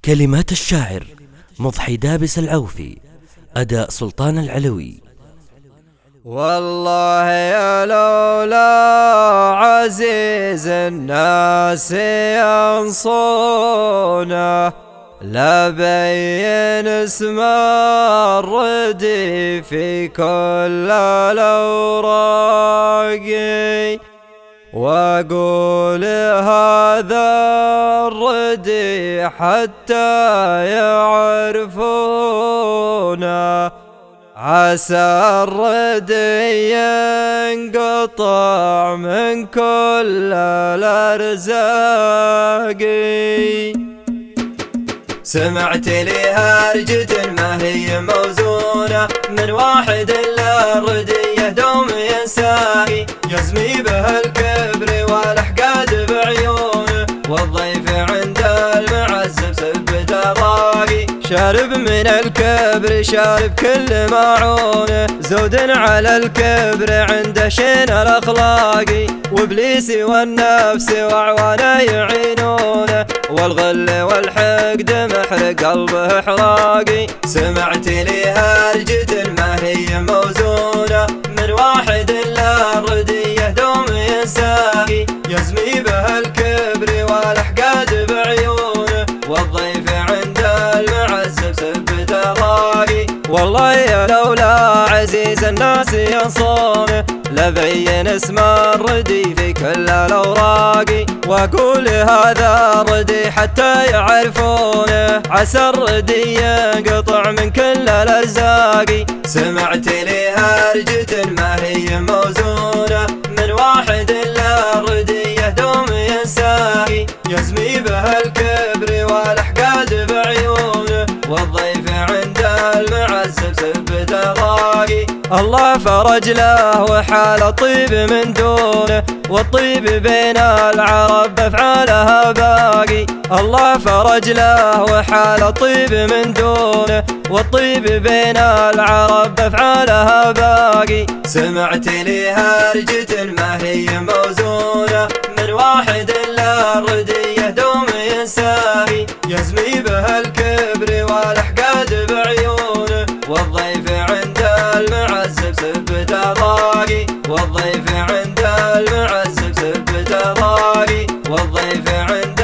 كلمات الشاعر مضحي دابس العوفي، أداء سلطان العلوي. والله يا لولا عزيز الناس ينصونه لبين اسم الردي في كل الأوراق، واقول هذا الردي حتى يعرفونه، عسى الردي ينقطع من كل الأرزاق. سمعت لي هرجة ما هي موزونة من واحد إلا الردية دوم ينساقي، يزمي به الكبر والأحقاد بعيونه، والضيف عند المعزب سب تراقي، شارب من الكبر شارب كل معونه، زود على الكبر عنده شين الأخلاقي، وإبليس والنفس وعوانه يعينونه، والغل والحقد محرق قلبه حراقي. سمعت لي هرجة ما هي موزونة من واحد إلا الردية دوم ينساقي، يزمي به الكبر والأحقاد بعيونه، والضيف عند المعزب سب تراقي. والله يا لولا عزيز الناس ينصونه لبين اسم الردي في كل الأوراق، واقول هذا الردي حتى يعرفونه، عسى الردي ينقطع من كل الأرزاق. سمعت لي هرجة ما هي موزونة من واحد إلا الردية دوم ينساقي، يزمي به الكبر والأحقاد بعيونه، والضيف عند المعزب سب تراقي. الله فرج له وحال الطيب من دونه، والطيب بين العرب بأفعالها باقي. الله فرج له وحال الطيب من دونه، والطيب بين العرب بأفعالها باقي. سمعت لي هرجة ما هي موزونة من واحد إلا الردية دوم ينساقي، يزمي به الكبر والأحقاد بعيونه، والضيف عند المعزب سب تراقي، والضيف عند المعزب سب تراقي، والضيف عند